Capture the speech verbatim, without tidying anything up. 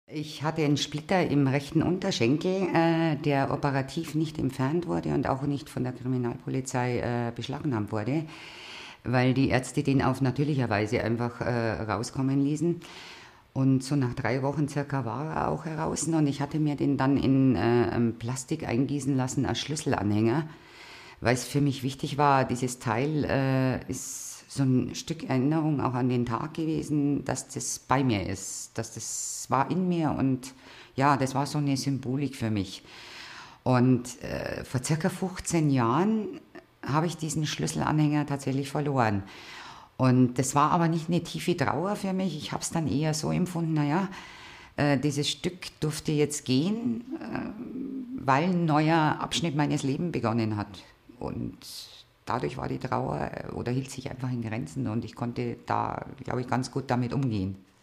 Ich hatte einen Splitter im rechten Unterschenkel, äh, der operativ nicht entfernt wurde und auch nicht von der Kriminalpolizei äh, beschlagnahmt wurde, weil die Ärzte den auf natürliche Weise einfach äh, rauskommen ließen. Und so nach drei Wochen circa war er auch heraus und ich hatte mir den dann in äh, Plastik eingießen lassen als Schlüsselanhänger, weil es für mich wichtig war, dieses Teil äh, ist so ein Stück Erinnerung auch an den Tag gewesen, dass das bei mir ist, dass das war in mir und ja, das war so eine Symbolik für mich. Und äh, vor circa fünfzehn Jahren habe ich diesen Schlüsselanhänger tatsächlich verloren. Und das war aber nicht eine tiefe Trauer für mich. Ich habe es dann eher so empfunden, naja, äh, dieses Stück durfte jetzt gehen, äh, weil ein neuer Abschnitt meines Lebens begonnen hat. Und dadurch war die Trauer äh, oder hielt sich einfach in Grenzen und ich konnte da, glaube ich, ganz gut damit umgehen.